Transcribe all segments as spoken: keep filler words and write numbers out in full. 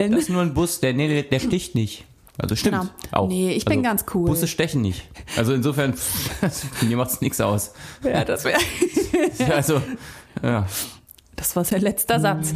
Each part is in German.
Das ist nur ein Bus, der, nee, der sticht nicht. Also stimmt Genau. auch. Nee, ich also, bin ganz cool. Busse stechen nicht. Also insofern, mir macht es nichts aus. Ja, das wäre... Also, ja. Das war sein letzter Satz.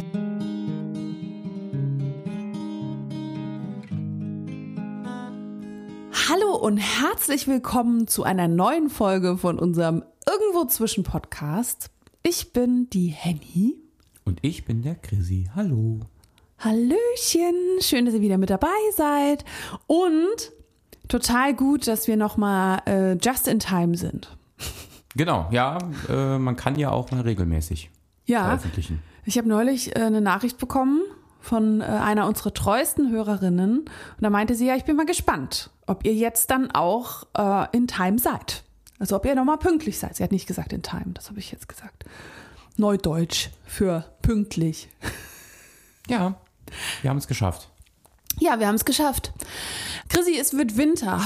Hallo und herzlich willkommen zu einer neuen Folge von unserem Irgendwo zwischen Podcast. Ich bin die Henny. Und ich bin der Chrissy. Hallo. Hallöchen, schön, dass ihr wieder mit dabei seid. Und total gut, dass wir nochmal äh, just in time sind. Genau, ja, äh, man kann ja auch mal regelmäßig Ja, veröffentlichen. Ich habe neulich äh, eine Nachricht bekommen von äh, einer unserer treuesten Hörerinnen. Und da meinte sie, ja, ich bin mal gespannt, ob ihr jetzt dann auch äh, in time seid. Also ob ihr nochmal pünktlich seid. Sie hat nicht gesagt in time, das habe ich jetzt gesagt. Neudeutsch für pünktlich. Ja, wir haben es geschafft. Ja, wir haben es geschafft. Chrissy, es wird Winter.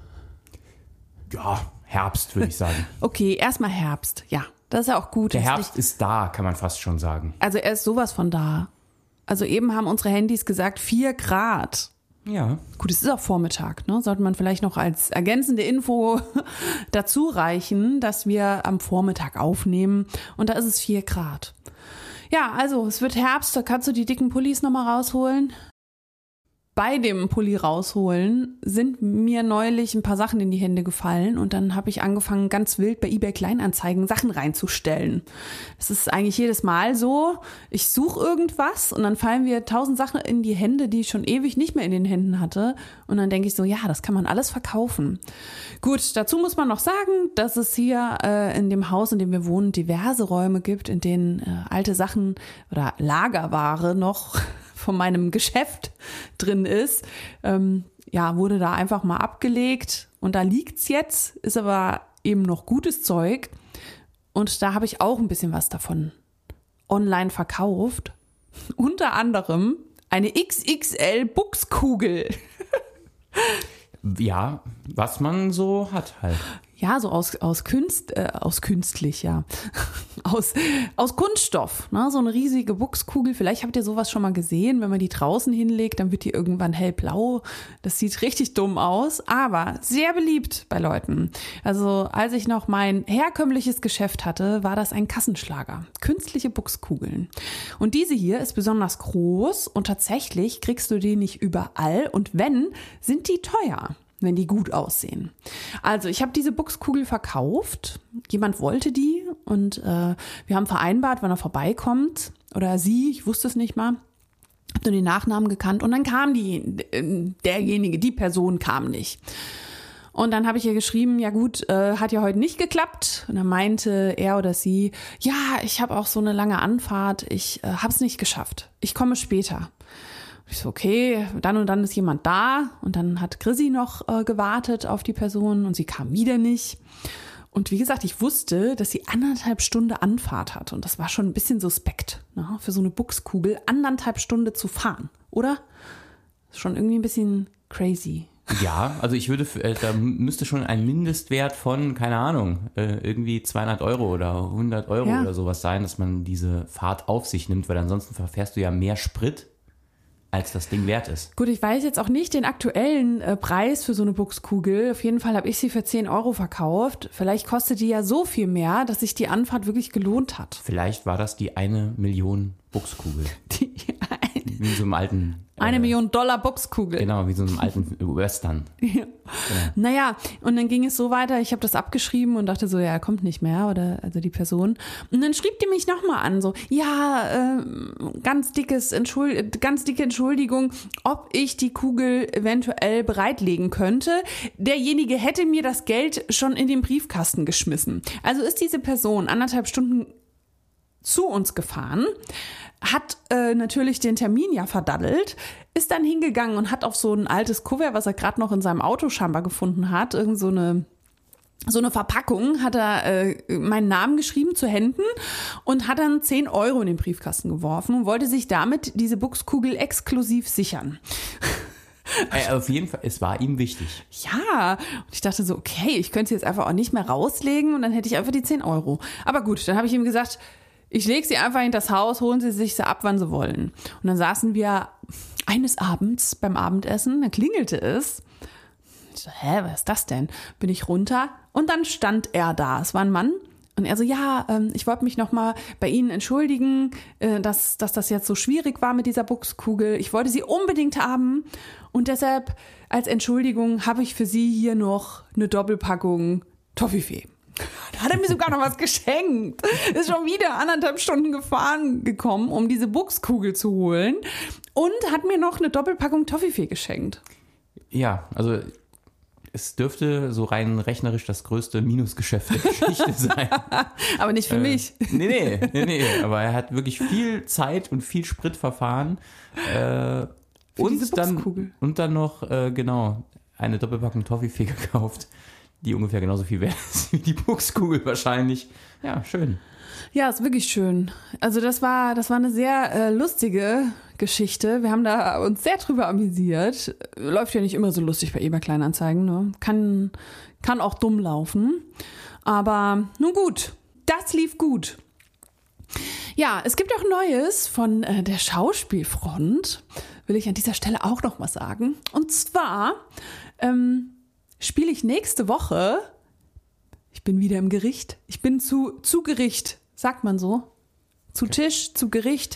Ja, Herbst würde ich sagen. Okay, erstmal Herbst. Ja, das ist ja auch gut. Der Das Herbst ist da, kann man fast schon sagen. Also er ist sowas von da. Also eben haben unsere Handys gesagt, vier Grad. Ja. Gut, es ist auch Vormittag, ne? Sollte man vielleicht noch als ergänzende Info dazu reichen, dass wir am Vormittag aufnehmen und da ist es vier Grad. Ja, also es wird Herbst, da kannst du die dicken Pullis nochmal rausholen. Bei dem Pulli rausholen sind mir neulich ein paar Sachen in die Hände gefallen und dann habe ich angefangen, ganz wild bei eBay Kleinanzeigen Sachen reinzustellen. Das ist eigentlich jedes Mal so, ich suche irgendwas und dann fallen mir tausend Sachen in die Hände, die ich schon ewig nicht mehr in den Händen hatte und dann denke ich so, ja, das kann man alles verkaufen. Gut, dazu muss man noch sagen, dass es hier äh, in dem Haus, in dem wir wohnen, diverse Räume gibt, in denen äh, alte Sachen oder Lagerware noch von meinem Geschäft drin ist, ähm, ja, wurde da einfach mal abgelegt und da liegt's jetzt, ist aber eben noch gutes Zeug und da habe ich auch ein bisschen was davon online verkauft. Unter anderem eine X X L Buchskugel. Ja, was man so hat halt. Ja, so aus, aus, Künst, äh, aus künstlich, ja. aus, aus Kunststoff, ne? So eine riesige Buchskugel. Vielleicht habt ihr sowas schon mal gesehen. Wenn man die draußen hinlegt, dann wird die irgendwann hellblau. Das sieht richtig dumm aus, aber sehr beliebt bei Leuten. Also als ich noch mein herkömmliches Geschäft hatte, war das ein Kassenschlager. Künstliche Buchskugeln. Und diese hier ist besonders groß und tatsächlich kriegst du die nicht überall. Und wenn, sind die teuer, wenn die gut aussehen. Also ich habe diese Buchskugel verkauft, jemand wollte die und äh, wir haben vereinbart, wann er vorbeikommt oder sie, ich wusste es nicht mal, habe nur den Nachnamen gekannt und dann kam die, derjenige, die Person kam nicht. Und dann habe ich ihr geschrieben, ja gut, äh, hat ja heute nicht geklappt. Und dann meinte er oder sie, ja, ich habe auch so eine lange Anfahrt, ich äh, habe es nicht geschafft, ich komme später. Ich so, okay, dann und dann ist jemand da und dann hat Chrissy noch äh, gewartet auf die Person und sie kam wieder nicht. Und wie gesagt, ich wusste, dass sie anderthalb Stunden Anfahrt hat und das war schon ein bisschen suspekt, ne, für so eine Buchskugel anderthalb Stunden zu fahren, oder? Ist schon irgendwie ein bisschen crazy. Ja, also ich würde, äh, da müsste schon ein Mindestwert von, keine Ahnung, äh, irgendwie zweihundert Euro oder hundert Euro Ja. oder sowas sein, dass man diese Fahrt auf sich nimmt, weil ansonsten verfährst du ja mehr Sprit, als das Ding wert ist. Gut, ich weiß jetzt auch nicht den aktuellen äh, Preis für so eine Buchskugel. Auf jeden Fall habe ich sie für zehn Euro verkauft. Vielleicht kostet die ja so viel mehr, dass sich die Anfahrt wirklich gelohnt hat. Vielleicht war das die eine Million Buchskugel. Die, Wie in so einem alten... eine äh, Million Dollar Buchskugel. Genau, wie so einem alten Western. Ja. Naja, und dann ging es so weiter, ich habe das abgeschrieben und dachte so, ja, er kommt nicht mehr, oder also die Person. Und dann schrieb die mich nochmal an, so, ja, äh, ganz dickes Entschuld, ganz dicke Entschuldigung, ob ich die Kugel eventuell bereitlegen könnte. Derjenige hätte mir das Geld schon in den Briefkasten geschmissen. Also ist diese Person anderthalb Stunden zu uns gefahren, hat äh, natürlich den Termin ja verdaddelt, ist dann hingegangen und hat auf so ein altes Kuvert, was er gerade noch in seinem Auto scheinbar gefunden hat, irgend so eine so eine Verpackung, hat er äh, meinen Namen geschrieben zu Händen und hat dann zehn Euro in den Briefkasten geworfen und wollte sich damit diese Buchskugel exklusiv sichern. Äh, auf jeden Fall, es war ihm wichtig. Ja, und ich dachte so, okay, ich könnte sie jetzt einfach auch nicht mehr rauslegen und dann hätte ich einfach die zehn Euro. Aber gut, dann habe ich ihm gesagt, ich lege sie einfach in das Haus, holen Sie sich sie ab, wann Sie wollen. Und dann saßen wir eines Abends beim Abendessen, da klingelte es. Ich so, hä, was ist das denn? Bin ich runter und dann stand er da. Es war ein Mann. Und er so, ja, ähm, ich wollte mich nochmal bei Ihnen entschuldigen, äh, dass, dass das jetzt so schwierig war mit dieser Buchskugel. Ich wollte sie unbedingt haben und deshalb als Entschuldigung habe ich für Sie hier noch eine Doppelpackung Toffifee. Da hat er mir sogar noch was geschenkt. Ist schon wieder anderthalb Stunden gefahren gekommen, um diese Buchskugel zu holen und hat mir noch eine Doppelpackung Toffifee geschenkt. Ja, also es dürfte so rein rechnerisch das größte Minusgeschäft der Geschichte sein. Aber nicht für äh, mich. Nee, nee, nee, nee. Aber er hat wirklich viel Zeit und viel Sprit verfahren. Äh, und, dann, und dann noch, äh, genau, eine Doppelpackung Toffifee gekauft, die ungefähr genauso viel wert ist wie die Buchskugel wahrscheinlich. Ja, schön. Ja, ist wirklich schön. Also das war, das war eine sehr äh, lustige Geschichte. Wir haben da uns sehr drüber amüsiert. Läuft ja nicht immer so lustig bei eBay Kleinanzeigen, ne? Kann, kann auch dumm laufen. Aber nun gut, das lief gut. Ja, es gibt auch Neues von äh, der Schauspielfront, will ich an dieser Stelle auch noch mal sagen. Und zwar ähm, spiele ich nächste Woche, ich bin wieder im Gericht, ich bin zu, zu Gericht, sagt man so, zu okay. Tisch, zu Gericht.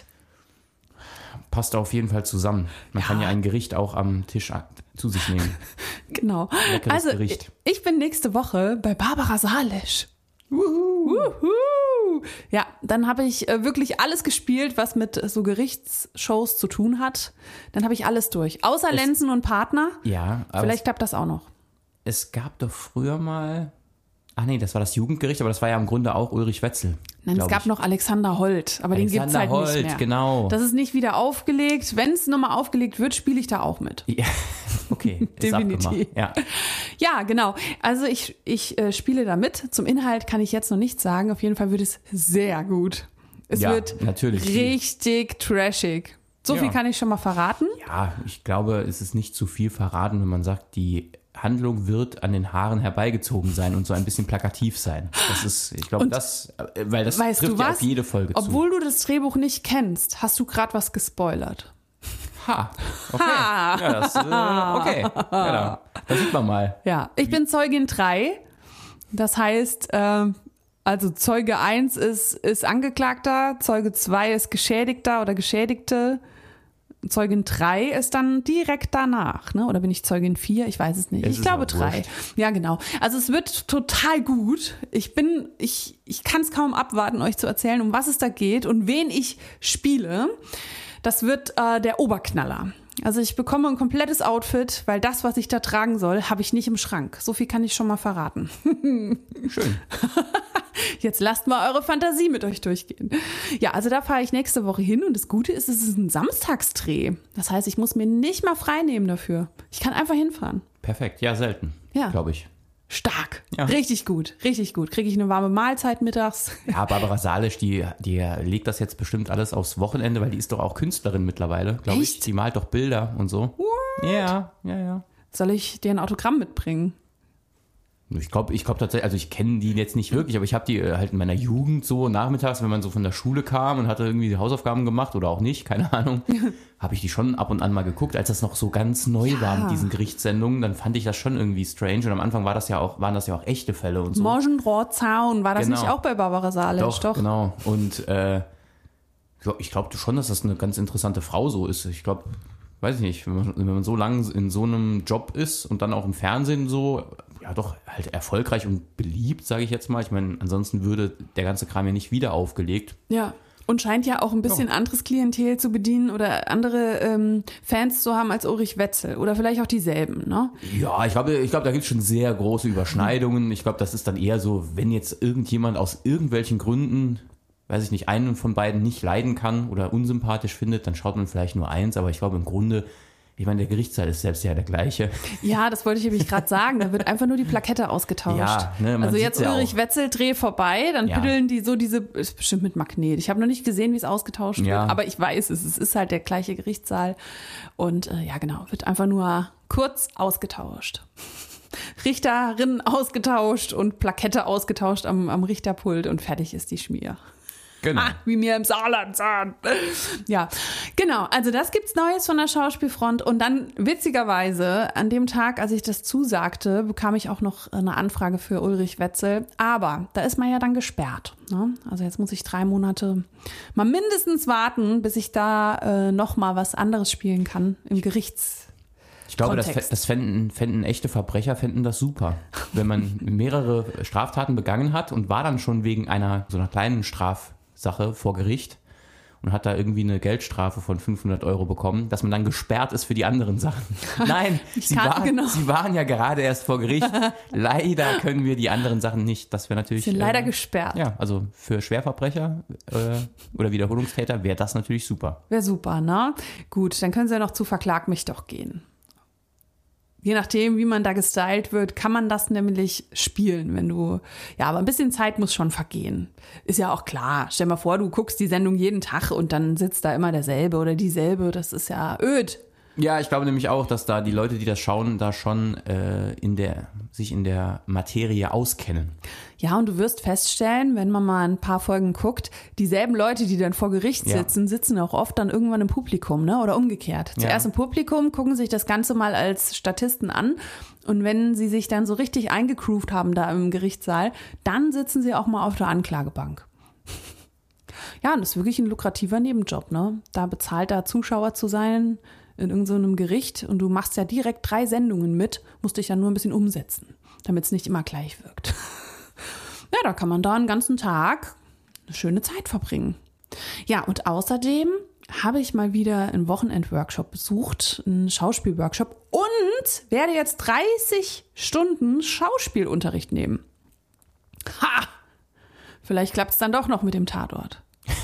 Passt auf jeden Fall zusammen. Man ja. kann ja ein Gericht auch am Tisch zu sich nehmen. Genau. Leckeres also Gericht. Ich bin nächste Woche bei Barbara Salisch. Wuhu. Wuhu. Ja, dann habe ich äh, wirklich alles gespielt, was mit äh, so Gerichtsshows zu tun hat. Dann habe ich alles durch. Außer es, Lenzen und Partner. Ja. Aber Vielleicht es, klappt das auch noch. Es gab doch früher mal... Ach nee, das war das Jugendgericht, aber das war ja im Grunde auch Ulrich Wetzel. Nein, es gab ich. noch Alexander Holt, aber Alexander den gibt's halt Holt, nicht mehr. Genau. Das ist nicht wieder aufgelegt. Wenn es nochmal aufgelegt wird, spiele ich da auch mit. Ja, okay. Definitiv. Ja. ja, genau. Also ich, ich äh, spiele da mit. Zum Inhalt kann ich jetzt noch nichts sagen. Auf jeden Fall wird es sehr gut. Es ja, wird natürlich. richtig trashig. So ja. viel kann ich schon mal verraten. Ja, ich glaube, es ist nicht zu viel verraten, wenn man sagt, die Handlung wird an den Haaren herbeigezogen sein und so ein bisschen plakativ sein. Das ist, ich glaube, das, weil das weißt trifft du ja was? auf jede Folge zu. Obwohl du das Drehbuch nicht kennst, hast du gerade was gespoilert. Ha, okay. Ha. Ja, das, äh, okay. Ja, da, da sieht man mal. Ja, ich bin Zeugin drei. Das heißt, äh, also Zeuge eins ist, ist Angeklagter, Zeuge zwei ist Geschädigter oder Geschädigte. Zeugin drei ist dann direkt danach, ne? Oder bin ich Zeugin vier? Ich weiß es nicht. Es ich glaube drei. Ja, genau. Also es wird total gut. Ich bin, ich, ich kann es kaum abwarten, euch zu erzählen, um was es da geht und wen ich spiele. Das wird äh, der Oberknaller. Also ich bekomme ein komplettes Outfit, weil das, was ich da tragen soll, habe ich nicht im Schrank. So viel kann ich schon mal verraten. Schön. Jetzt lasst mal eure Fantasie mit euch durchgehen. Ja, also da fahre ich nächste Woche hin und das Gute ist, es ist ein Samstagsdreh. Das heißt, ich muss mir nicht mal frei nehmen dafür. Ich kann einfach hinfahren. Perfekt, ja, selten, ja. glaube ich. Stark, ja. richtig gut, richtig gut. Kriege ich eine warme Mahlzeit mittags. Ja, Barbara Salisch, die, die legt das jetzt bestimmt alles aufs Wochenende, weil die ist doch auch Künstlerin mittlerweile, glaube ich. Die malt doch Bilder und so. What? Ja, ja, ja. Soll ich dir ein Autogramm mitbringen? Ich glaube ich glaub tatsächlich, also ich kenne die jetzt nicht wirklich, aber ich habe die halt in meiner Jugend so nachmittags, wenn man so von der Schule kam und hatte irgendwie die Hausaufgaben gemacht oder auch nicht, keine Ahnung, habe ich die schon ab und an mal geguckt, als das noch so ganz neu ja. war mit diesen Gerichtssendungen, dann fand ich das schon irgendwie strange und am Anfang war das ja auch, waren das ja auch echte Fälle und so. Morgenrohrzaun, war das genau. nicht auch bei Barbara Salisch? Doch, doch. genau. Und äh, ich glaube schon, dass das eine ganz interessante Frau so ist. Ich glaube, weiß ich nicht, wenn man, wenn man so lange in so einem Job ist und dann auch im Fernsehen so, ja doch, halt erfolgreich und beliebt, sage ich jetzt mal. Ich meine, ansonsten würde der ganze Kram ja nicht wieder aufgelegt. Ja, und scheint ja auch ein bisschen ja. anderes Klientel zu bedienen oder andere ähm, Fans zu haben als Ulrich Wetzel oder vielleicht auch dieselben, ne? Ja, ich glaube, ich glaube, da gibt es schon sehr große Überschneidungen. Ich glaube, das ist dann eher so, wenn jetzt irgendjemand aus irgendwelchen Gründen, weiß ich nicht, einen von beiden nicht leiden kann oder unsympathisch findet, dann schaut man vielleicht nur eins, aber ich glaube im Grunde, ich meine, der Gerichtssaal ist selbst ja der gleiche. Ja, das wollte ich nämlich gerade sagen. Da wird einfach nur die Plakette ausgetauscht. Ja, ne, man also jetzt ja Ulrich auch. Wetzel, Dreh vorbei, dann ja. büdeln die so diese, ist bestimmt mit Magnet. Ich habe noch nicht gesehen, wie es ausgetauscht ja. wird, aber ich weiß es. Es ist halt der gleiche Gerichtssaal. Und äh, ja, genau, wird einfach nur kurz ausgetauscht. Richterin ausgetauscht und Plakette ausgetauscht am, am Richterpult und fertig ist die Schmier. Genau. Ah, wie mir im Saarland sagen. Ja, genau. Also das gibt's Neues von der Schauspielfront. Und dann witzigerweise, an dem Tag, als ich das zusagte, bekam ich auch noch eine Anfrage für Ulrich Wetzel. Aber da ist man ja dann gesperrt. Ne? Also jetzt muss ich drei Monate mal mindestens warten, bis ich da äh, noch mal was anderes spielen kann im Gerichts. Ich glaube, das, Kontext. das fänden, fänden echte Verbrecher fänden das super. Wenn man mehrere Straftaten begangen hat und war dann schon wegen einer so einer kleinen Strafsache vor Gericht und hat da irgendwie eine Geldstrafe von fünfhundert Euro bekommen, dass man dann gesperrt ist für die anderen Sachen. Nein, Ich sie, kann- waren, genau. sie waren ja gerade erst vor Gericht. Leider können wir die anderen Sachen nicht. Das wäre natürlich... Sind leider äh, gesperrt. Ja, also für Schwerverbrecher äh, oder Wiederholungstäter wäre das natürlich super. Wäre super, ne? Gut, dann können sie ja noch zu Verklag mich doch gehen. Je nachdem, wie man da gestylt wird, kann man das nämlich spielen, wenn du, ja, aber ein bisschen Zeit muss schon vergehen. Ist ja auch klar. Stell mal vor, du guckst die Sendung jeden Tag und dann sitzt da immer derselbe oder dieselbe. Das ist ja öd. Ja, ich glaube nämlich auch, dass da die Leute, die das schauen, da schon äh, in der, sich in der Materie auskennen. Ja, und du wirst feststellen, wenn man mal ein paar Folgen guckt, dieselben Leute, die dann vor Gericht Ja. sitzen, sitzen auch oft dann irgendwann im Publikum, ne? Oder umgekehrt. Zuerst Ja. im Publikum, gucken sich das Ganze mal als Statisten an. Und wenn sie sich dann so richtig eingegroovt haben da im Gerichtssaal, dann sitzen sie auch mal auf der Anklagebank. Ja, und das ist wirklich ein lukrativer Nebenjob, ne? Da bezahlter Zuschauer zu sein in irgendeinem so Gericht und du machst ja direkt drei Sendungen mit, musst dich ja nur ein bisschen umsetzen, damit es nicht immer gleich wirkt. Ja, da kann man da einen ganzen Tag eine schöne Zeit verbringen. Ja, und außerdem habe ich mal wieder einen Wochenendworkshop besucht, einen Schauspielworkshop und werde jetzt dreißig Stunden Schauspielunterricht nehmen. Ha! Vielleicht klappt es dann doch noch mit dem Tatort.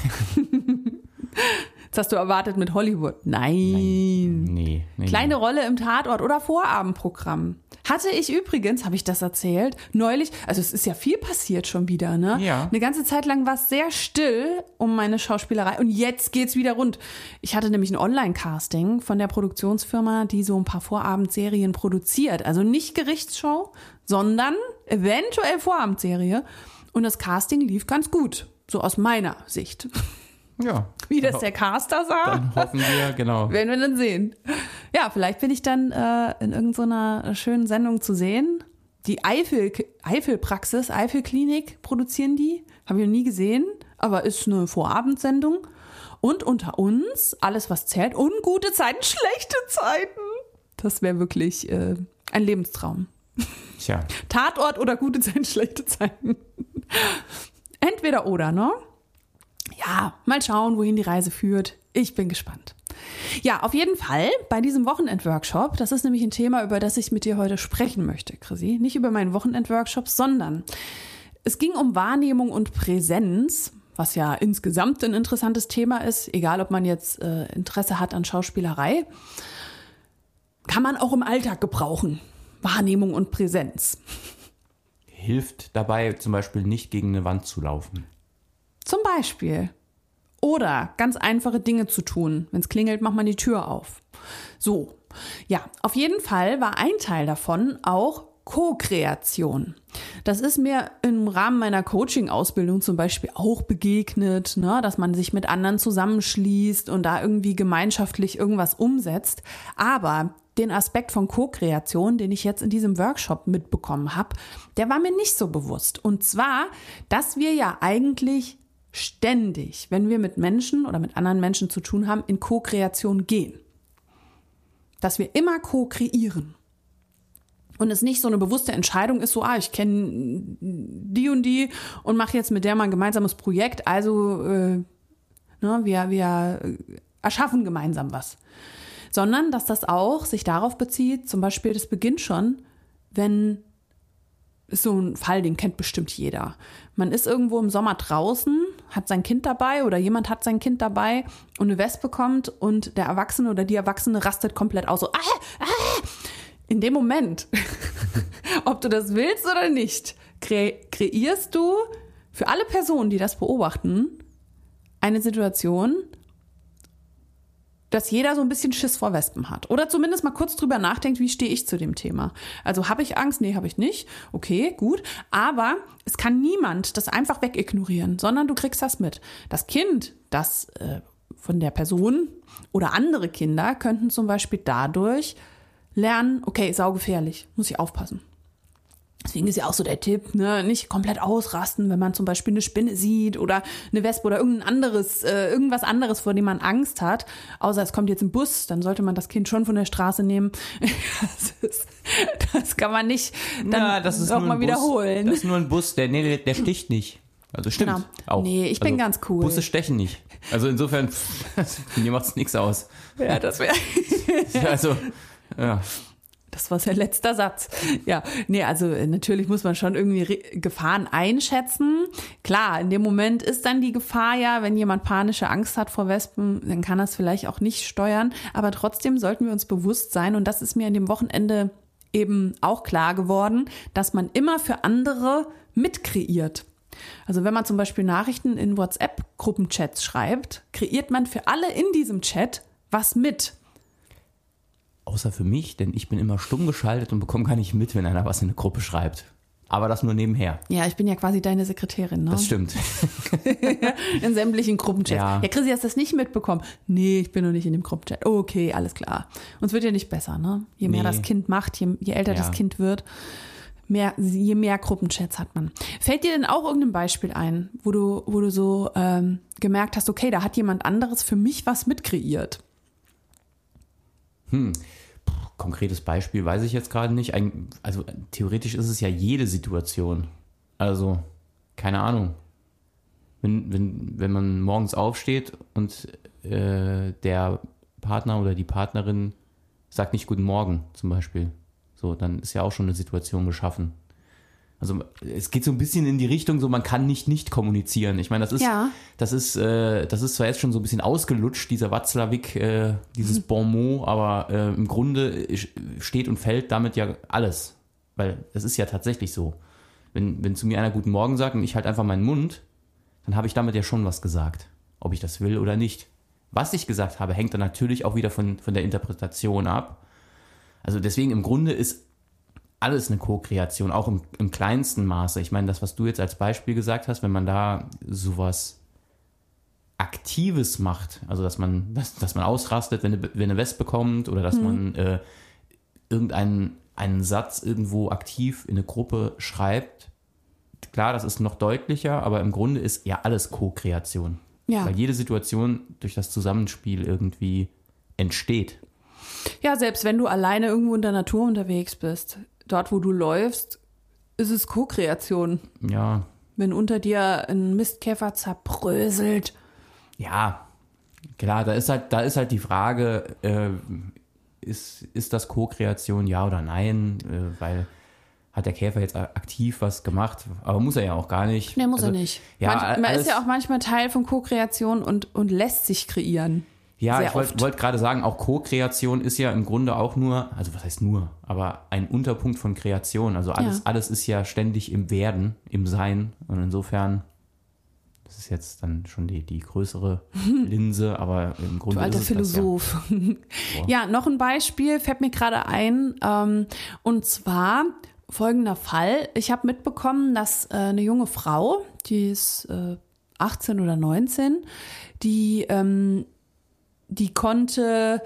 Jetzt hast du erwartet mit Hollywood. Nein. Nee. nee Kleine Rolle im Tatort oder Vorabendprogramm. Hatte ich übrigens, habe ich das erzählt, neulich, also es ist ja viel passiert schon wieder, ne? Ja. Eine ganze Zeit lang war es sehr still um meine Schauspielerei und jetzt geht's wieder rund. Ich hatte nämlich ein Online-Casting von der Produktionsfirma, die so ein paar Vorabendserien produziert. Also nicht Gerichtsshow, sondern eventuell Vorabendserie. Und das Casting lief ganz gut, so aus meiner Sicht. Ja. Wie das der Caster sah. Dann hoffen wir, genau. Werden wir dann sehen. Ja, vielleicht bin ich dann äh, in irgendeiner schönen Sendung zu sehen. Die Eifel, Eifelpraxis, Eifelklinik produzieren die. Habe ich noch nie gesehen, aber ist eine Vorabendsendung. Und unter uns, alles was zählt, ungute Zeiten, schlechte Zeiten. Das wäre wirklich äh, ein Lebenstraum. Tja. Tatort oder gute Zeiten, schlechte Zeiten. Entweder oder, ne? Ja, mal schauen, wohin die Reise führt. Ich bin gespannt. Ja, auf jeden Fall bei diesem Wochenendworkshop, das ist nämlich ein Thema, über das ich mit dir heute sprechen möchte, Chrissy. Nicht über meinen Wochenendworkshop, sondern es ging um Wahrnehmung und Präsenz, was ja insgesamt ein interessantes Thema ist, egal ob man jetzt äh, Interesse hat an Schauspielerei. Kann man auch im Alltag gebrauchen. Wahrnehmung und Präsenz. Hilft dabei zum Beispiel nicht gegen eine Wand zu laufen. Zum Beispiel. Oder ganz einfache Dinge zu tun. Wenn es klingelt, macht man die Tür auf. So, ja, auf jeden Fall war ein Teil davon auch Co-Kreation. Das ist mir im Rahmen meiner Coaching-Ausbildung zum Beispiel auch begegnet, ne, dass man sich mit anderen zusammenschließt und da irgendwie gemeinschaftlich irgendwas umsetzt. Aber den Aspekt von Co-Kreation, den ich jetzt in diesem Workshop mitbekommen habe, der war mir nicht so bewusst. Und zwar, dass wir ja eigentlich ständig, wenn wir mit Menschen oder mit anderen Menschen zu tun haben, in Co-Kreation gehen. Dass wir immer co-kreieren. Und es nicht so eine bewusste Entscheidung ist, so, ah, ich kenne die und die und mache jetzt mit der mal ein gemeinsames Projekt, also äh, ne, wir, wir erschaffen gemeinsam was. Sondern, dass das auch sich darauf bezieht, zum Beispiel, das beginnt schon, wenn, ist so ein Fall, den kennt bestimmt jeder. Man ist irgendwo im Sommer draußen, hat sein Kind dabei oder jemand hat sein Kind dabei und eine Wespe kommt und der Erwachsene oder die Erwachsene rastet komplett aus, so, ah, ah. In dem Moment, ob du das willst oder nicht, kre- kreierst du für alle Personen, die das beobachten, eine Situation, dass jeder so ein bisschen Schiss vor Wespen hat. Oder zumindest mal kurz drüber nachdenkt, wie stehe ich zu dem Thema. Also habe ich Angst? Nee, habe ich nicht. Okay, gut. Aber es kann niemand das einfach wegignorieren, sondern du kriegst das mit. Das Kind, das äh, von der Person oder andere Kinder könnten zum Beispiel dadurch lernen, okay, saugefährlich, muss ich aufpassen. Deswegen ist ja auch so der Tipp, ne, nicht komplett ausrasten, wenn man zum Beispiel eine Spinne sieht oder eine Wespe oder irgendein anderes, äh, irgendwas anderes, vor dem man Angst hat. Außer es kommt jetzt ein Bus, dann sollte man das Kind schon von der Straße nehmen. Das, ist, das kann man nicht dann ja, das ist auch nur mal ein wiederholen. Bus, das ist nur ein Bus, der, nee, der sticht nicht. Also stimmt Genau. auch. Nee, ich bin also, ganz cool. Busse stechen nicht. Also insofern, mir macht es nichts aus. Ja, das wäre... Also, ja. Das war sein letzter Satz. Ja, nee, also natürlich muss man schon irgendwie Re- Gefahren einschätzen. Klar, in dem Moment ist dann die Gefahr ja, wenn jemand panische Angst hat vor Wespen, dann kann er es vielleicht auch nicht steuern. Aber trotzdem sollten wir uns bewusst sein, und das ist mir in dem Wochenende eben auch klar geworden, dass man immer für andere mitkreiert. Also wenn man zum Beispiel Nachrichten in WhatsApp-Gruppenchats schreibt, kreiert man für alle in diesem Chat was mit. Außer für mich, denn ich bin immer stumm geschaltet und bekomme gar nicht mit, wenn einer was in eine Gruppe schreibt. Aber das nur nebenher. Ja, ich bin ja quasi deine Sekretärin, ne? Das stimmt. In sämtlichen Gruppenchats. Ja. Ja, Chrissy, hast du das nicht mitbekommen? Nee, ich bin noch nicht in dem Gruppenchat. Okay, alles klar. Und es wird ja nicht besser, ne? Je mehr Nee. das Kind macht, je, je älter Ja. das Kind wird, mehr, je mehr Gruppenchats hat man. Fällt dir denn auch irgendein Beispiel ein, wo du, wo du so ähm, gemerkt hast, okay, da hat jemand anderes für mich was mitkreiert? Hm. Puh, konkretes Beispiel weiß ich jetzt gerade nicht. Ein, also theoretisch ist es ja jede Situation. Also, keine Ahnung. Wenn, wenn, wenn man morgens aufsteht und äh, der Partner oder die Partnerin sagt nicht Guten Morgen zum Beispiel, so, dann ist ja auch schon eine Situation geschaffen. Also es geht so ein bisschen in die Richtung, so man kann nicht nicht kommunizieren. Ich meine, das ist, Ja. das ist, äh, das ist zwar jetzt schon so ein bisschen ausgelutscht, dieser Watzlawick, äh, dieses Bon mot, aber äh, im Grunde steht und fällt damit ja alles. Weil es ist ja tatsächlich so. Wenn, wenn zu mir einer Guten Morgen sagt und ich halt einfach meinen Mund, dann habe ich damit ja schon was gesagt. Ob ich das will oder nicht. Was ich gesagt habe, hängt dann natürlich auch wieder von, von der Interpretation ab. Also deswegen im Grunde ist alles eine Co-Kreation, auch im, im kleinsten Maße. Ich meine, das, was du jetzt als Beispiel gesagt hast, wenn man da sowas Aktives macht, also dass man, dass, dass man ausrastet, wenn eine, wenn eine Wespe kommt oder dass mhm. man äh, irgendeinen einen Satz irgendwo aktiv in eine Gruppe schreibt, klar, das ist noch deutlicher, aber im Grunde ist ja alles Co-Kreation. Ja. Weil jede Situation durch das Zusammenspiel irgendwie entsteht. Ja, selbst wenn du alleine irgendwo in der Natur unterwegs bist, dort, wo du läufst, ist es Co-Kreation. Ja. Wenn unter dir ein Mistkäfer zerbröselt. Ja, klar, da ist halt, da ist halt die Frage, äh, ist, ist das Co-Kreation, ja oder nein? Äh, weil hat der Käfer jetzt aktiv was gemacht? Aber muss er ja auch gar nicht. Nee, muss also, er nicht. Ja, Manch, man alles, ist ja auch manchmal Teil von Co-Kreation und, und lässt sich kreieren. Ja, Sehr ich wollte oft. wollt gerade sagen, auch Co-Kreation ist ja im Grunde auch nur, also was heißt nur, aber ein Unterpunkt von Kreation. Also alles, Ja. alles ist ja ständig im Werden, im Sein. Und insofern, das ist jetzt dann schon die, die größere Linse, aber im Grunde Du alter ist es Philosoph. Das, ja. Ja, noch ein Beispiel fällt mir gerade ein. Ähm, und zwar folgender Fall. Ich habe mitbekommen, dass äh, eine junge Frau, die ist äh, achtzehn oder neunzehn, die ähm, die konnte,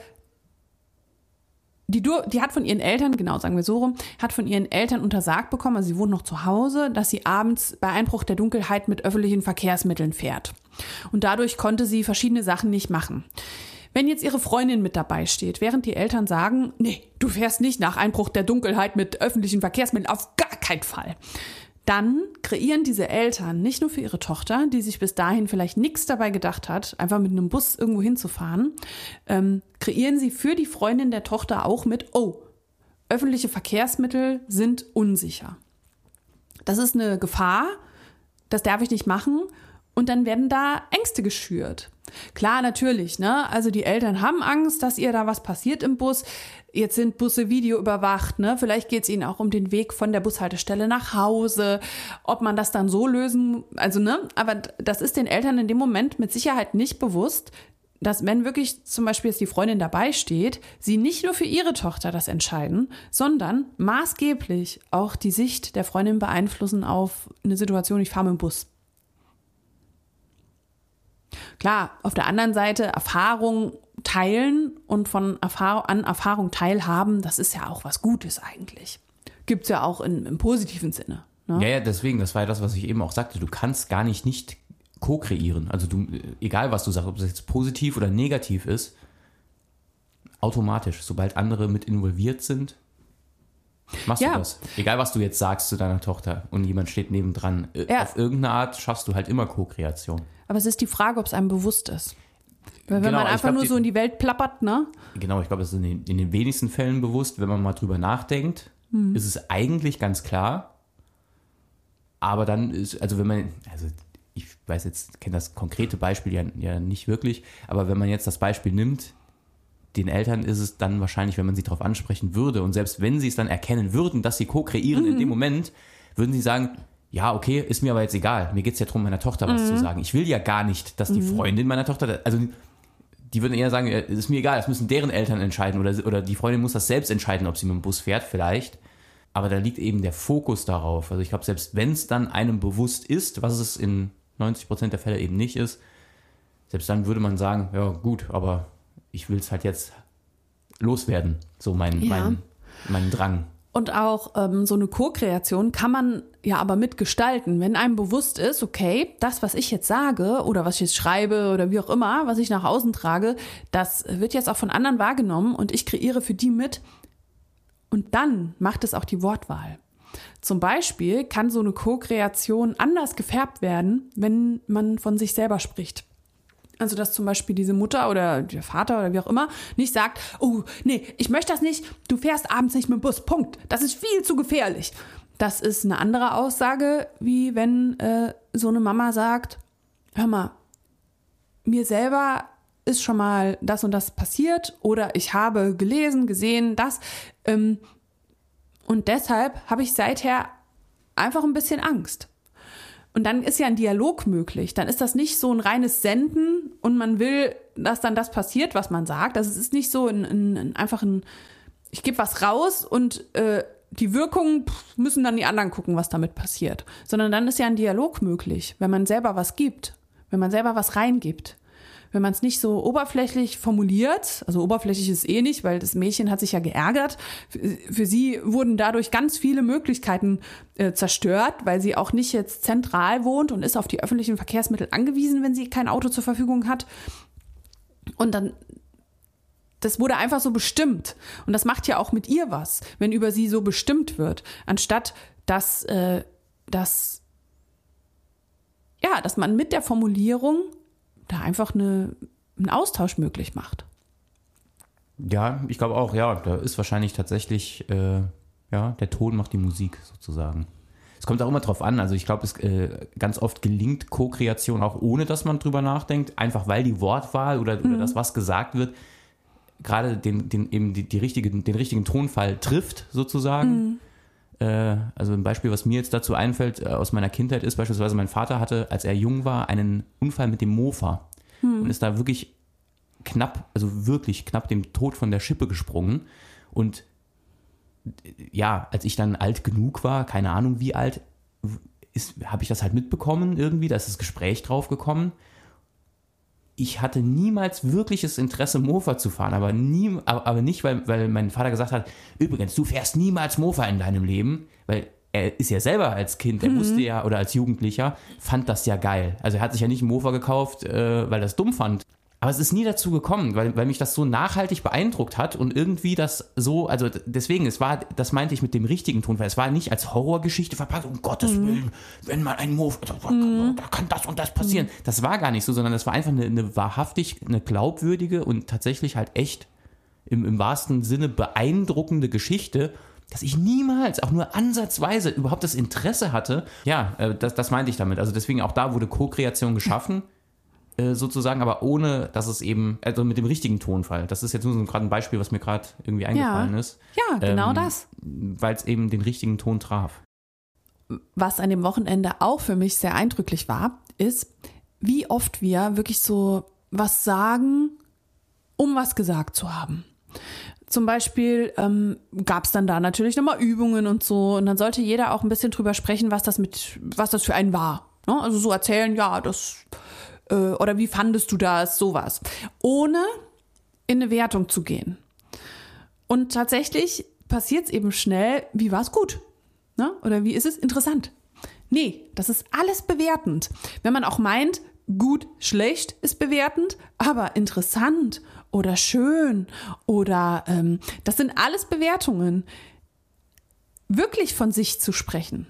die, die hat von ihren Eltern, genau sagen wir so rum, hat von ihren Eltern untersagt bekommen, also sie wohnt noch zu Hause, dass sie abends bei Einbruch der Dunkelheit mit öffentlichen Verkehrsmitteln fährt. Und dadurch konnte sie verschiedene Sachen nicht machen. Wenn jetzt ihre Freundin mit dabei steht, während die Eltern sagen, nee, du fährst nicht nach Einbruch der Dunkelheit mit öffentlichen Verkehrsmitteln, auf gar keinen Fall. Dann kreieren diese Eltern nicht nur für ihre Tochter, die sich bis dahin vielleicht nichts dabei gedacht hat, einfach mit einem Bus irgendwo hinzufahren, ähm, kreieren sie für die Freundin der Tochter auch mit, oh, öffentliche Verkehrsmittel sind unsicher. Das ist eine Gefahr, das darf ich nicht machen. Und dann werden da Ängste geschürt. Klar, natürlich, ne? Also die Eltern haben Angst, dass ihr da was passiert im Bus. Jetzt sind Busse videoüberwacht, ne? Vielleicht geht es ihnen auch um den Weg von der Bushaltestelle nach Hause, ob man das dann so lösen, also ne? Aber das ist den Eltern in dem Moment mit Sicherheit nicht bewusst. dass wenn wirklich zum Beispiel jetzt die Freundin dabei steht, sie nicht nur für ihre Tochter das entscheiden, sondern maßgeblich auch die Sicht der Freundin beeinflussen auf eine Situation, ich fahre mit dem Bus. Klar, auf der anderen Seite Erfahrung teilen und von Erfahrung, an Erfahrung teilhaben, das ist ja auch was Gutes eigentlich. Gibt es ja auch in, im positiven Sinne. Ne? Ja, ja, deswegen, das war ja das, was ich eben auch sagte, du kannst gar nicht nicht co-kreieren. Also du, egal was du sagst, ob es jetzt positiv oder negativ ist, automatisch, sobald andere mit involviert sind, machst ja. du das. Egal was du jetzt sagst zu deiner Tochter und jemand steht nebendran, ja. auf irgendeine Art schaffst du halt immer Co-Kreation. Aber es ist die Frage, ob es einem bewusst ist. Weil wenn Genau, man ich einfach glaub, nur die- so in die Welt plappert, ne? Genau, ich glaube, es ist in den, in den wenigsten Fällen bewusst, wenn man mal drüber nachdenkt, Hm. ist es eigentlich ganz klar. Aber dann ist, also wenn man, also ich weiß jetzt, kenne das konkrete Beispiel ja, ja nicht wirklich, aber wenn man jetzt das Beispiel nimmt, den Eltern ist es dann wahrscheinlich, wenn man sie darauf ansprechen würde und selbst wenn sie es dann erkennen würden, dass sie co-kreieren Mhm. in dem Moment, würden sie sagen, ja, okay, ist mir aber jetzt egal. Mir geht es ja darum, meiner Tochter was Mhm. zu sagen. Ich will ja gar nicht, dass die Freundin meiner Tochter, also die würden eher sagen, es ist mir egal, das müssen deren Eltern entscheiden oder, oder die Freundin muss das selbst entscheiden, ob sie mit dem Bus fährt vielleicht. Aber da liegt eben der Fokus darauf. Also ich glaube, selbst wenn es dann einem bewusst ist, was es in neunzig Prozent der Fälle eben nicht ist, selbst dann würde man sagen, ja gut, aber ich will es halt jetzt loswerden, so mein, Ja. mein, mein Drang. Und auch ähm, so eine Co-Kreation kann man ja aber mitgestalten, wenn einem bewusst ist, okay, das, was ich jetzt sage oder was ich jetzt schreibe oder wie auch immer, was ich nach außen trage, das wird jetzt auch von anderen wahrgenommen und ich kreiere für die mit. Und dann macht es auch die Wortwahl. Zum Beispiel kann so eine Co-Kreation anders gefärbt werden, wenn man von sich selber spricht. Also dass zum Beispiel diese Mutter oder der Vater oder wie auch immer nicht sagt, oh nee, ich möchte das nicht, du fährst abends nicht mit dem Bus, Punkt. Das ist viel zu gefährlich. Das ist eine andere Aussage, wie wenn äh, so eine Mama sagt, hör mal, mir selber ist schon mal das und das passiert oder ich habe gelesen, gesehen, das. Ähm, und deshalb habe ich seither einfach ein bisschen Angst. Und dann ist ja ein Dialog möglich. Dann ist das nicht so ein reines Senden und man will, dass dann das passiert, was man sagt. Also es ist nicht so ein, ein, ein einfach ein, ich gebe was raus und äh, die Wirkungen pff, müssen dann die anderen gucken, was damit passiert. Sondern dann ist ja ein Dialog möglich, wenn man selber was gibt, wenn man selber was reingibt. Wenn man es nicht so oberflächlich formuliert, also oberflächlich ist eh nicht, weil das Mädchen hat sich ja geärgert. Für sie wurden dadurch ganz viele Möglichkeiten äh, zerstört, weil sie auch nicht jetzt zentral wohnt und ist auf die öffentlichen Verkehrsmittel angewiesen, wenn sie kein Auto zur Verfügung hat. Und dann, das wurde einfach so bestimmt. Und das macht ja auch mit ihr was, wenn über sie so bestimmt wird, anstatt dass, äh, dass, ja, dass man mit der Formulierung da einfach eine, einen Austausch möglich macht. Ja, ich glaube auch, ja, da ist wahrscheinlich tatsächlich, äh, ja, der Ton macht die Musik sozusagen. Es kommt auch immer drauf an, also ich glaube, es äh, ganz oft gelingt Co-Kreation auch ohne, dass man drüber nachdenkt, einfach weil die Wortwahl oder, oder mhm. das, was gesagt wird, gerade den, den, eben die, die richtige, den richtigen Tonfall trifft sozusagen. Mhm. Äh, also ein Beispiel, was mir jetzt dazu einfällt, äh, aus meiner Kindheit ist beispielsweise, mein Vater hatte, als er jung war, einen Unfall mit dem Mofa mhm. und ist da wirklich knapp, also wirklich knapp dem Tod von der Schippe gesprungen. Und ja, als ich dann alt genug war, keine Ahnung wie alt, habe ich das halt mitbekommen irgendwie, da ist das Gespräch drauf gekommen. Ich hatte niemals wirkliches Interesse, Mofa zu fahren, aber, nie, aber, aber nicht, weil, weil mein Vater gesagt hat, übrigens, du fährst niemals Mofa in deinem Leben, weil er ist ja selber als Kind, er mhm. wusste ja, oder als Jugendlicher, fand das ja geil. Also er hat sich ja nicht einen Mofa gekauft, äh, weil er es dumm fand. Aber es ist nie dazu gekommen, weil, weil mich das so nachhaltig beeindruckt hat und irgendwie das so, also deswegen, es war, das meinte ich mit dem richtigen Ton, weil es war nicht als Horrorgeschichte verpackt, um Gottes mhm. Willen, wenn man einen Move, da, mhm. da kann das und das passieren. Mhm. Das war gar nicht so, sondern das war einfach eine, eine wahrhaftig, eine glaubwürdige und tatsächlich halt echt im, im wahrsten Sinne beeindruckende Geschichte, dass ich niemals, auch nur ansatzweise überhaupt das Interesse hatte. Ja, äh, das, das meinte ich damit. Also deswegen auch da wurde Co-Kreation geschaffen. Sozusagen, aber ohne, dass es eben, also mit dem richtigen Tonfall. Das ist jetzt nur so gerade ein Beispiel, was mir gerade irgendwie eingefallen ja. ist. Ja, genau ähm, das. Weil es eben den richtigen Ton traf. Was an dem Wochenende auch für mich sehr eindrücklich war, ist, wie oft wir wirklich so was sagen, um was gesagt zu haben. Zum Beispiel ähm, gab es dann da natürlich nochmal Übungen und so. Und dann sollte jeder auch ein bisschen drüber sprechen, was das mit, was das für einen war. Ne? Also so erzählen, ja, das, äh, oder wie fandest du das, sowas. Ohne in eine Wertung zu gehen. Und tatsächlich passiert es eben schnell, wie war es gut? Ne? Oder wie ist es interessant? Nee, das ist alles bewertend. Wenn man auch meint, gut, schlecht ist bewertend, aber interessant oder schön oder ähm, das sind alles Bewertungen. Wirklich von sich zu sprechen,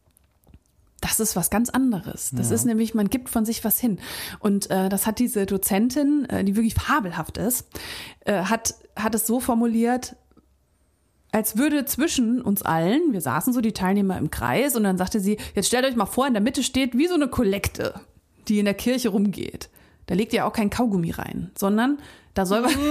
das ist was ganz anderes. Das ja. ist nämlich, man gibt von sich was hin. Und äh, das hat diese Dozentin, äh, die wirklich fabelhaft ist, äh, hat, hat es so formuliert, als würde zwischen uns allen, wir saßen so die Teilnehmer im Kreis und dann sagte sie, jetzt stellt euch mal vor, in der Mitte steht wie so eine Kollekte, die in der Kirche rumgeht. Da legt ihr auch kein Kaugummi rein, sondern da soll man...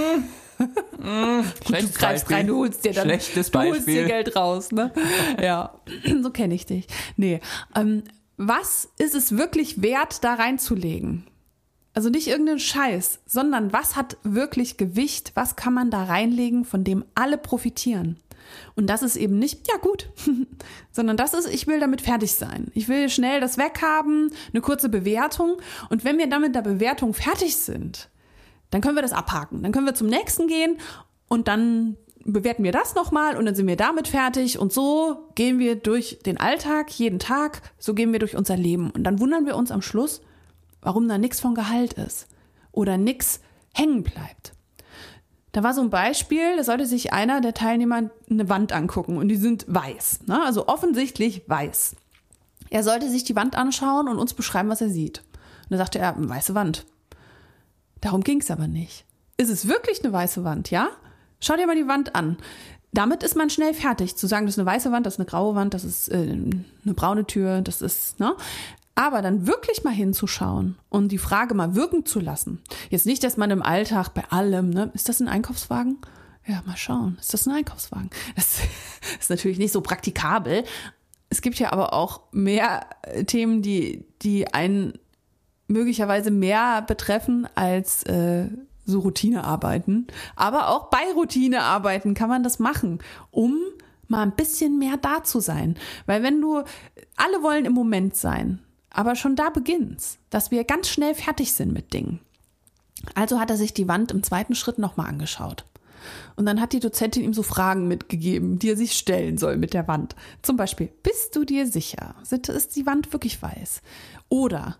mm, du greifst rein, du holst dir dann Schlechtes du holst Beispiel. dir Geld raus. Ne? Ja, so kenne ich dich. Nee, ähm, was ist es wirklich wert, da reinzulegen? Also nicht irgendeinen Scheiß, sondern was hat wirklich Gewicht? Was kann man da reinlegen, von dem alle profitieren? Und das ist eben nicht, ja gut, sondern das ist, ich will damit fertig sein. Ich will schnell das weghaben, eine kurze Bewertung. Und wenn wir dann mit der Bewertung fertig sind, dann können wir das abhaken. Dann können wir zum nächsten gehen und dann bewerten wir das nochmal und dann sind wir damit fertig. Und so gehen wir durch den Alltag, jeden Tag, so gehen wir durch unser Leben. Und dann wundern wir uns am Schluss, warum da nichts von Gehalt ist oder nichts hängen bleibt. Da war so ein Beispiel, da sollte sich einer der Teilnehmer eine Wand angucken und die sind weiß, ne? Also offensichtlich weiß. Er sollte sich die Wand anschauen und uns beschreiben, was er sieht. Und da sagte er, eine weiße Wand. Darum ging es aber nicht. Ist es wirklich eine weiße Wand, ja? Schau dir mal die Wand an. Damit ist man schnell fertig, zu sagen, das ist eine weiße Wand, das ist eine graue Wand, das ist äh, eine braune Tür, das ist, ne? Aber dann wirklich mal hinzuschauen und die Frage mal wirken zu lassen. Jetzt nicht, dass man im Alltag bei allem, ne, ist das ein Einkaufswagen? Ja, mal schauen, ist das ein Einkaufswagen? Das ist natürlich nicht so praktikabel. Es gibt ja aber auch mehr Themen, die, die einen möglicherweise mehr betreffen als äh, so Routinearbeiten. Aber auch bei Routinearbeiten kann man das machen, um mal ein bisschen mehr da zu sein. Weil wenn du, alle wollen im Moment sein, aber schon da beginnt's, dass wir ganz schnell fertig sind mit Dingen. Also hat er sich die Wand im zweiten Schritt nochmal angeschaut. Und dann hat die Dozentin ihm so Fragen mitgegeben, die er sich stellen soll mit der Wand. Zum Beispiel, bist du dir sicher? Ist die Wand wirklich weiß? Oder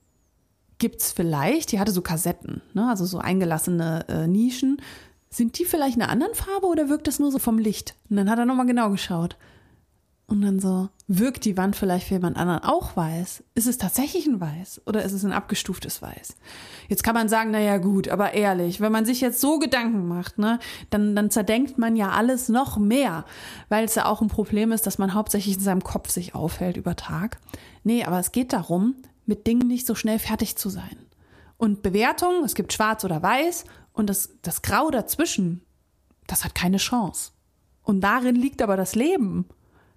gibt's vielleicht, die hatte so Kassetten, ne, also so eingelassene äh, Nischen, sind die vielleicht in einer anderen Farbe oder wirkt das nur so vom Licht? Und dann hat er nochmal genau geschaut. Und dann so, wirkt die Wand vielleicht für jemand anderen auch weiß? Ist es tatsächlich ein Weiß oder ist es ein abgestuftes Weiß? Jetzt kann man sagen, naja gut, aber ehrlich, wenn man sich jetzt so Gedanken macht, ne, dann, dann zerdenkt man ja alles noch mehr, weil es ja auch ein Problem ist, dass man hauptsächlich in seinem Kopf sich aufhält über Tag. Nee, aber es geht darum, mit Dingen nicht so schnell fertig zu sein. Und Bewertung, es gibt schwarz oder weiß und das, das Grau dazwischen, das hat keine Chance. Und darin liegt aber das Leben.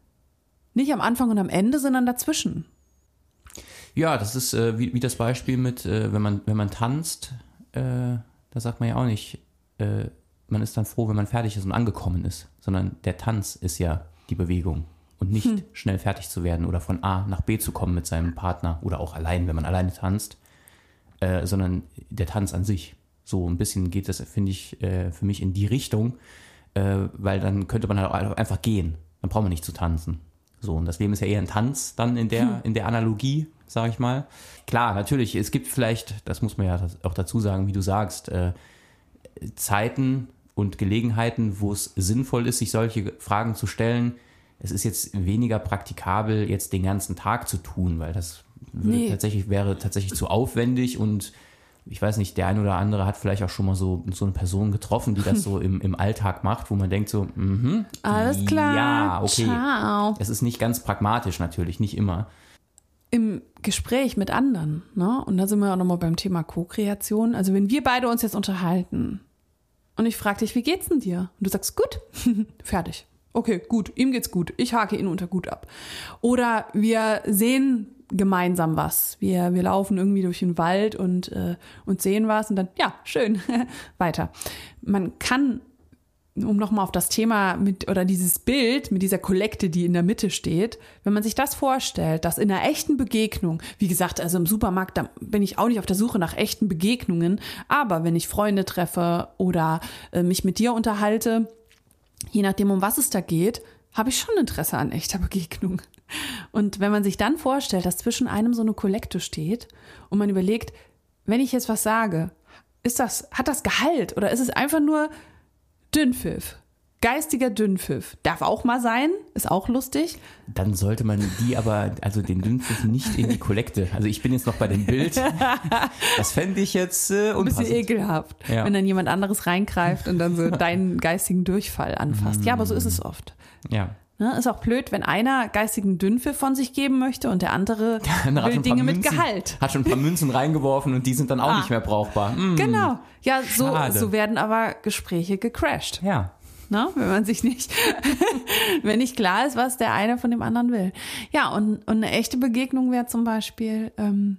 Nicht am Anfang und am Ende, sondern dazwischen. Ja, das ist äh, wie, wie das Beispiel mit, äh, wenn man wenn man tanzt, äh, da sagt man ja auch nicht, äh, man ist dann froh, wenn man fertig ist und angekommen ist, sondern der Tanz ist ja die Bewegung und nicht hm. schnell fertig zu werden oder von A nach B zu kommen mit seinem Partner oder auch allein, wenn man alleine tanzt, äh, sondern der Tanz an sich. So ein bisschen geht das, finde ich, äh, für mich in die Richtung, äh, weil dann könnte man halt auch einfach gehen, dann braucht man nicht zu tanzen. So, und das Leben ist ja eher ein Tanz dann in der, hm. in der Analogie, sage ich mal. Klar, natürlich, es gibt vielleicht, das muss man ja auch dazu sagen, wie du sagst, äh, Zeiten und Gelegenheiten, wo es sinnvoll ist, sich solche Fragen zu stellen. Es ist jetzt weniger praktikabel, jetzt den ganzen Tag zu tun, weil das würde Nee. tatsächlich, wäre tatsächlich zu aufwendig und ich weiß nicht, der ein oder andere hat vielleicht auch schon mal so, so eine Person getroffen, die das so im, im Alltag macht, wo man denkt so, mhm, Alles klar, ja, okay. ciao. Es ist nicht ganz pragmatisch natürlich, nicht immer. Im Gespräch mit anderen, ne? Und da sind wir auch nochmal beim Thema Co-Kreation. Also wenn wir beide uns jetzt unterhalten und ich frage dich, wie geht's denn dir? Und du sagst, gut, fertig. Okay, gut, ihm geht's gut. Ich hake ihn unter gut ab. Oder wir sehen gemeinsam was. Wir, wir laufen irgendwie durch den Wald und, äh, und sehen was und dann, ja, schön, weiter. Man kann, um nochmal auf das Thema mit oder dieses Bild mit dieser Kollekte, die in der Mitte steht, wenn man sich das vorstellt, dass in einer echten Begegnung, wie gesagt, also im Supermarkt, da bin ich auch nicht auf der Suche nach echten Begegnungen, aber wenn ich Freunde treffe oder äh, mich mit dir unterhalte, je nachdem, um was es da geht, habe ich schon Interesse an echter Begegnung. Und wenn man sich dann vorstellt, dass zwischen einem so eine Kollekte steht und man überlegt, wenn ich jetzt was sage, ist das, hat das Gehalt oder ist es einfach nur Dünnpfiff? Geistiger Dünnpfiff. Darf auch mal sein, ist auch lustig. Dann sollte man die aber, also den Dünnpfiff nicht in die Kollekte. Also ich bin jetzt noch bei dem Bild. Das fände ich jetzt äh, unpassend. Ein bisschen ekelhaft, ja. Wenn dann jemand anderes reingreift und dann so deinen geistigen Durchfall anfasst. Ja, aber so ist es oft. Ja. Ne, ist auch blöd, wenn einer geistigen Dünnpfiff von sich geben möchte und der andere der will Dinge mit Münzen, Gehalt. Hat schon ein paar Münzen reingeworfen und die sind dann auch ah. nicht mehr brauchbar. Mm, genau. Ja, so, so werden aber Gespräche gecrashed. Ja. Ne, wenn man sich nicht, wenn nicht klar ist, was der eine von dem anderen will. Ja, und, und eine echte Begegnung wäre zum Beispiel ähm,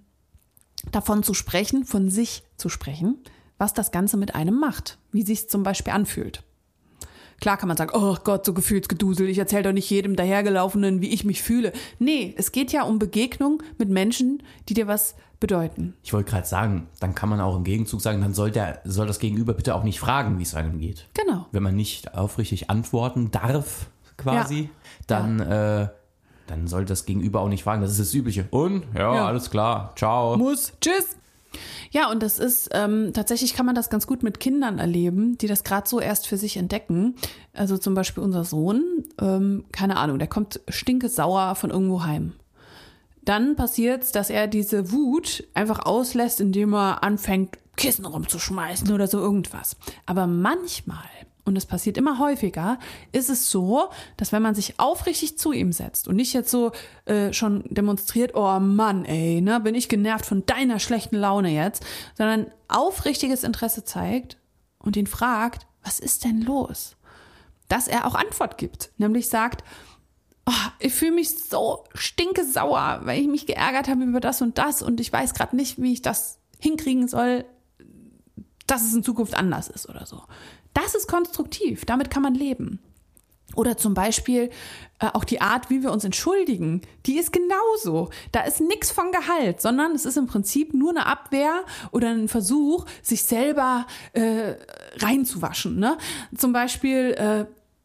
davon zu sprechen, von sich zu sprechen, was das Ganze mit einem macht, wie sich es zum Beispiel anfühlt. Klar kann man sagen, oh Gott, so Gefühlsgedusel, ich erzähle doch nicht jedem dahergelaufenen, wie ich mich fühle. Nee, es geht ja um Begegnung mit Menschen, die dir was bedeuten. Ich wollte gerade sagen, dann kann man auch im Gegenzug sagen, dann soll, der, soll das Gegenüber bitte auch nicht fragen, wie es einem geht. Genau. Wenn man nicht aufrichtig antworten darf, quasi, ja. dann, ja. Äh, dann soll das Gegenüber auch nicht fragen. Das ist das Übliche. Und? Ja, ja. Alles klar. Ciao. Muss. Tschüss. Ja, und das ist, ähm, tatsächlich kann man das ganz gut mit Kindern erleben, die das gerade so erst für sich entdecken. Also zum Beispiel unser Sohn, ähm, keine Ahnung, der kommt stinkesauer von irgendwo heim. Dann passiert's, dass er diese Wut einfach auslässt, indem er anfängt, Kissen rumzuschmeißen oder so irgendwas. Aber manchmal, und es passiert immer häufiger, ist es so, dass wenn man sich aufrichtig zu ihm setzt und nicht jetzt so äh, schon demonstriert, oh Mann, ey, ne, bin ich genervt von deiner schlechten Laune jetzt, sondern aufrichtiges Interesse zeigt und ihn fragt, was ist denn los? Dass er auch Antwort gibt, nämlich sagt, oh, ich fühle mich so stinkesauer, weil ich mich geärgert habe über das und das und ich weiß gerade nicht, wie ich das hinkriegen soll, dass es in Zukunft anders ist oder so. Das ist konstruktiv, damit kann man leben. Oder zum Beispiel äh, auch die Art, wie wir uns entschuldigen, die ist genauso. Da ist nichts von Gehalt, sondern es ist im Prinzip nur eine Abwehr oder ein Versuch, sich selber äh, reinzuwaschen. Ne? Zum Beispiel, äh,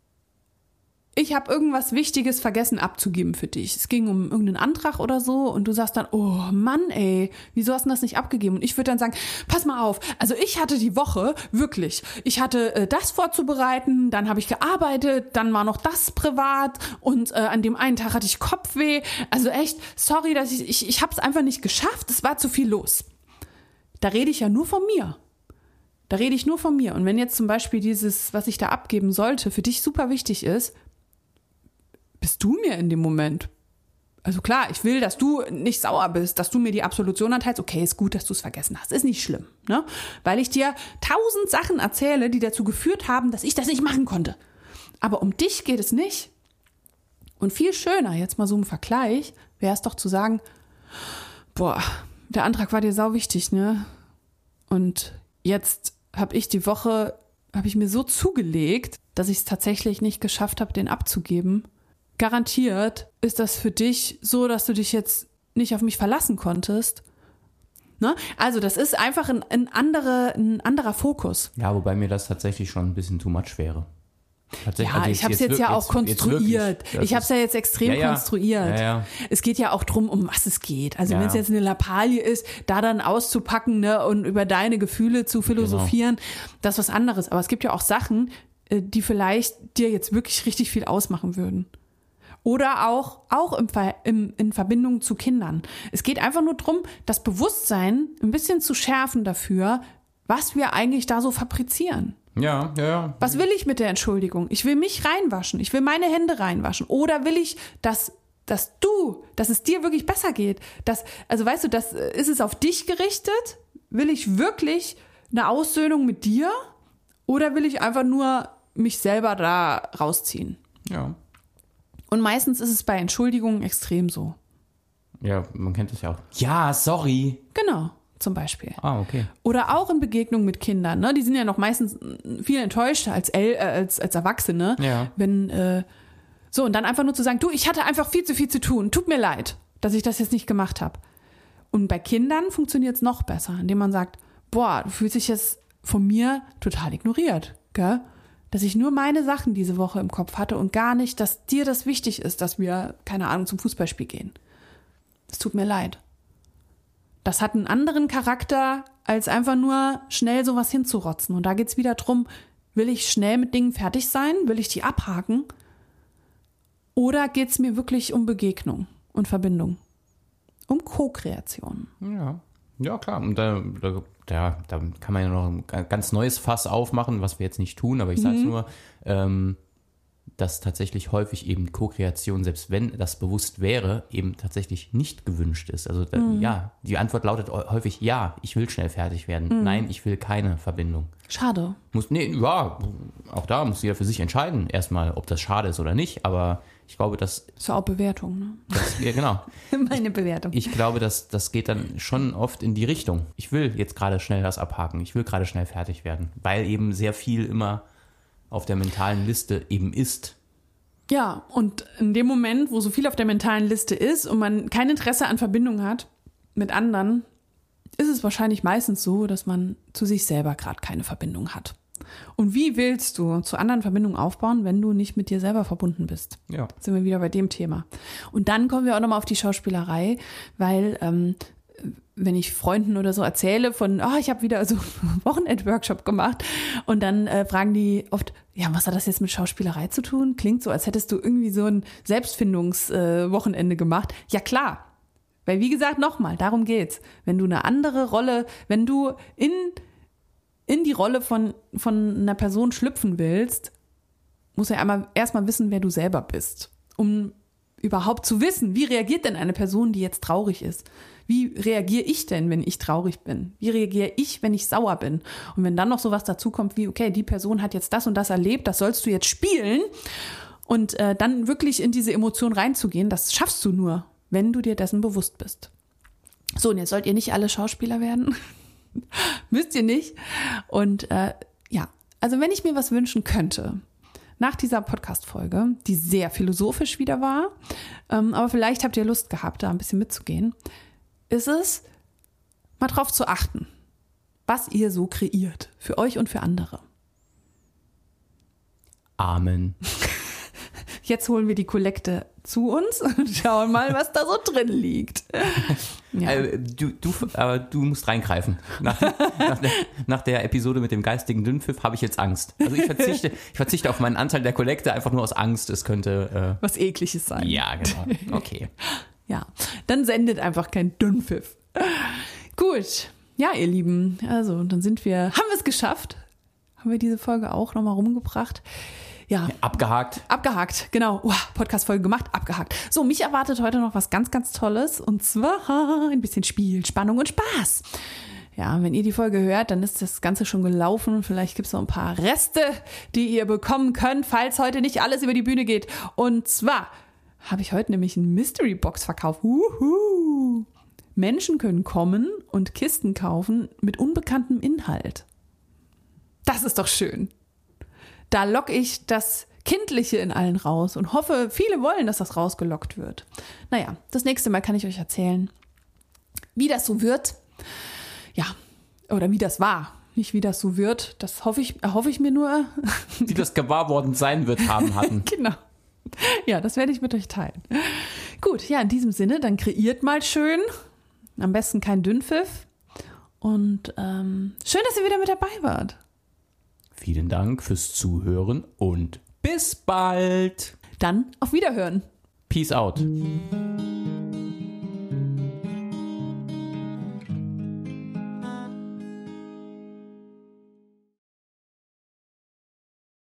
ich habe irgendwas Wichtiges vergessen abzugeben für dich. Es ging um irgendeinen Antrag oder so und du sagst dann, oh Mann, ey, wieso hast du das nicht abgegeben? Und ich würde dann sagen, pass mal auf, also ich hatte die Woche, wirklich, ich hatte äh, das vorzubereiten, dann habe ich gearbeitet, dann war noch das privat und äh, an dem einen Tag hatte ich Kopfweh. Also echt, sorry, dass ich, ich, ich habe es einfach nicht geschafft, es war zu viel los. Da rede ich ja nur von mir. Da rede ich nur von mir. Und wenn jetzt zum Beispiel dieses, was ich da abgeben sollte, für dich super wichtig ist, bist du mir in dem Moment. Also klar, ich will, dass du nicht sauer bist, dass du mir die Absolution erteilst. Okay, ist gut, dass du es vergessen hast. Ist nicht schlimm, ne? Weil ich dir tausend Sachen erzähle, die dazu geführt haben, dass ich das nicht machen konnte. Aber um dich geht es nicht. Und viel schöner, jetzt mal so im Vergleich, wäre es doch zu sagen, boah, der Antrag war dir sau wichtig, ne? Und jetzt habe ich die Woche, habe ich mir so zugelegt, dass ich es tatsächlich nicht geschafft habe, den abzugeben. Garantiert ist das für dich so, dass du dich jetzt nicht auf mich verlassen konntest. Ne? Also das ist einfach ein, ein, andere, ein anderer Fokus. Ja, wobei mir das tatsächlich schon ein bisschen too much wäre. Ja, also ich habe es jetzt, jetzt ja auch jetzt, konstruiert. Jetzt ich habe es ja jetzt extrem ja, ja. konstruiert. Ja, ja. Es geht ja auch drum, um was es geht. Also ja. wenn es jetzt eine Lappalie ist, da dann auszupacken, ne, und über deine Gefühle zu philosophieren, genau. Das ist was anderes. Aber es gibt ja auch Sachen, die vielleicht dir jetzt wirklich richtig viel ausmachen würden. Oder auch, auch im, im, in Verbindung zu Kindern. Es geht einfach nur darum, das Bewusstsein ein bisschen zu schärfen dafür, was wir eigentlich da so fabrizieren. Ja, ja, ja. Was will ich mit der Entschuldigung? Ich will mich reinwaschen. Ich will meine Hände reinwaschen. Oder will ich, dass, dass du, dass es dir wirklich besser geht? Dass, also weißt du, das, ist es auf dich gerichtet? Will ich wirklich eine Aussöhnung mit dir? Oder will ich einfach nur mich selber da rausziehen? Ja. Und meistens ist es bei Entschuldigungen extrem so. Ja, man kennt das ja auch. Ja, sorry. Genau, zum Beispiel. Ah, okay. Oder auch in Begegnungen mit Kindern. Ne? Die sind ja noch meistens viel enttäuschter als, El- äh, als, als Erwachsene. Ja. Wenn, äh, so, und dann einfach nur zu sagen, du, ich hatte einfach viel zu viel zu tun. Tut mir leid, dass ich das jetzt nicht gemacht habe. Und bei Kindern funktioniert es noch besser, indem man sagt, boah, du fühlst dich jetzt von mir total ignoriert, gell? Dass ich nur meine Sachen diese Woche im Kopf hatte und gar nicht, dass dir das wichtig ist, dass wir, keine Ahnung, zum Fußballspiel gehen. Es tut mir leid. Das hat einen anderen Charakter, als einfach nur schnell sowas hinzurotzen. Und da geht es wieder drum, will ich schnell mit Dingen fertig sein? Will ich die abhaken? Oder geht es mir wirklich um Begegnung und Verbindung? Um Co-Kreation. Ja, ja klar. Und da, da, da, da kann man ja noch ein ganz neues Fass aufmachen, was wir jetzt nicht tun, aber ich sage es Mhm. nur, ähm, dass tatsächlich häufig eben Co-Kreation, selbst wenn das bewusst wäre, eben tatsächlich nicht gewünscht ist. Also da, Mhm. ja, die Antwort lautet häufig ja, ich will schnell fertig werden. Mhm. Nein, ich will keine Verbindung. Schade. Muss, nee, ja, auch da muss jeder für sich entscheiden, erstmal, ob das schade ist oder nicht, aber ich glaube, dass, Ist ja auch Bewertung, ne? das, ja, genau, Meine Bewertung. ich glaube, dass das geht dann schon oft in die Richtung. Ich will jetzt gerade schnell das abhaken, ich will gerade schnell fertig werden, weil eben sehr viel immer auf der mentalen Liste eben ist. Ja, und in dem Moment, wo so viel auf der mentalen Liste ist und man kein Interesse an Verbindung hat mit anderen, ist es wahrscheinlich meistens so, dass man zu sich selber gerade keine Verbindung hat. Und wie willst du zu anderen Verbindungen aufbauen, wenn du nicht mit dir selber verbunden bist? Ja. Sind wir wieder bei dem Thema. Und dann kommen wir auch nochmal auf die Schauspielerei, weil ähm, wenn ich Freunden oder so erzähle von, oh, ich habe wieder so einen Wochenend-Workshop gemacht und dann äh, fragen die oft, ja, was hat das jetzt mit Schauspielerei zu tun? Klingt so, als hättest du irgendwie so ein Selbstfindungswochenende äh, gemacht. Ja, klar. Weil wie gesagt, nochmal, darum geht's. Wenn du eine andere Rolle, wenn du in, in die Rolle von, von einer Person schlüpfen willst, musst du ja einmal erstmal wissen, wer du selber bist. Um überhaupt zu wissen, wie reagiert denn eine Person, die jetzt traurig ist? Wie reagiere ich denn, wenn ich traurig bin? Wie reagiere ich, wenn ich sauer bin? Und wenn dann noch sowas dazu kommt wie, okay, die Person hat jetzt das und das erlebt, das sollst du jetzt spielen und äh, dann wirklich in diese Emotion reinzugehen, das schaffst du nur, wenn du dir dessen bewusst bist. So, und jetzt sollt ihr nicht alle Schauspieler werden. Müsst ihr nicht. Und äh, ja, also wenn ich mir was wünschen könnte, nach dieser Podcast-Folge, die sehr philosophisch wieder war, ähm, aber vielleicht habt ihr Lust gehabt, da ein bisschen mitzugehen, ist es, mal drauf zu achten, was ihr so kreiert, für euch und für andere. Amen. Jetzt holen wir die Kollekte zu uns und schauen mal, was da so drin liegt. Ja. Äh, du, du, aber du musst reingreifen. Nach, nach, der, nach der Episode mit dem geistigen Dünnpfiff habe ich jetzt Angst. Also ich verzichte, ich verzichte auf meinen Anteil der Kollekte einfach nur aus Angst. Es könnte... Äh, was Ekliges sein. Ja, genau. Okay. Ja, dann sendet einfach kein Dünnpfiff. Gut, ja, ihr Lieben, also dann sind wir, haben wir es geschafft? Haben wir diese Folge auch nochmal rumgebracht? Ja. Abgehakt. Abgehakt, genau. Uh, Podcast-Folge gemacht, abgehakt. So, mich erwartet heute noch was ganz, ganz Tolles und zwar ein bisschen Spiel, Spannung und Spaß. Ja, wenn ihr die Folge hört, dann ist das Ganze schon gelaufen. Vielleicht gibt es noch ein paar Reste, die ihr bekommen könnt, falls heute nicht alles über die Bühne geht. Und zwar habe ich heute nämlich einen Mystery-Box-Verkauf. Uhu. Menschen können kommen und Kisten kaufen mit unbekanntem Inhalt. Das ist doch schön. Da locke ich das Kindliche in allen raus und hoffe, viele wollen, dass das rausgelockt wird. Naja, das nächste Mal kann ich euch erzählen, wie das so wird. Ja, oder wie das war. Nicht wie das so wird, das hoffe ich, erhoffe ich mir nur. Wie das gewahr worden sein wird, haben hatten. Genau. Ja, das werde ich mit euch teilen. Gut, ja, in diesem Sinne, dann kreiert mal schön. Am besten kein Dünnpfiff. Und ähm, schön, dass ihr wieder mit dabei wart. Vielen Dank fürs Zuhören und bis bald. Dann auf Wiederhören. Peace out.